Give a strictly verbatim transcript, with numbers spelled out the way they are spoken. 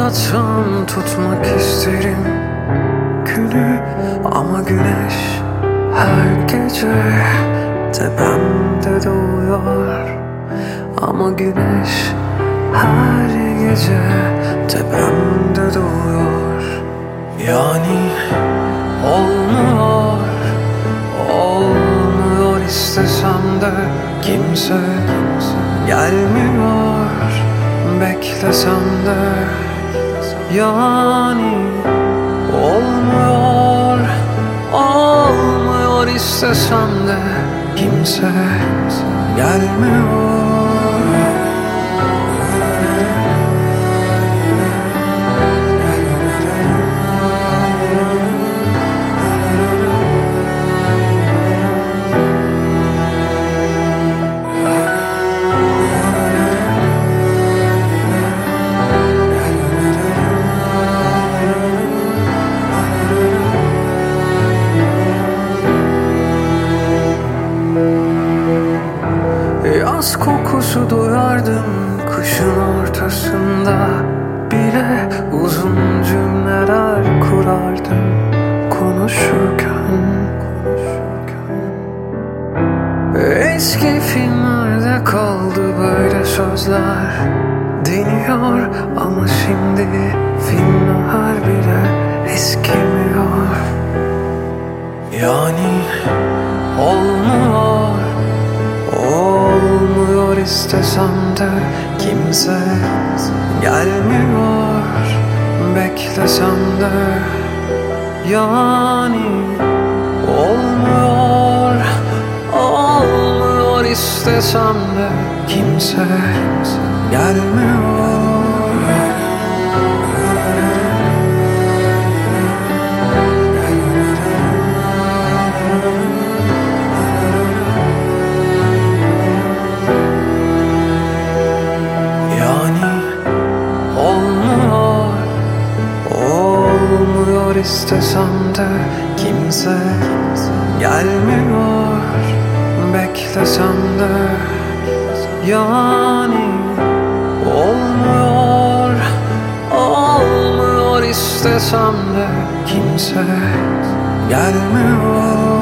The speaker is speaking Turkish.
uzatsam tutmak isterim günü, ama güneş her gece tepemde doğuyor. Ama güneş her gece tepemde doğuyor. Yani olmuyor, olmuyor istesem de kimse, kimse gelmiyor. Beklesem de yani olmuyor, olmuyor istesem de kimse gelmiyor. Yaz kokusu duyardım kışın ortasında, bile uzun cümleler kurardım konuşurken. Eski filmlerde kaldı böyle sözler, deniyor ama şimdi filmler bile eskimiyor. Yani olmuyor, olmuyor istesem de kimse gelmiyor. Beklesem de yani olmuyor, olmuyor istesem de kimse gelmiyor. İstesem de kimse gelmiyor. Beklesem de yani olmuyor, olmuyor istesem de kimse gelmiyor.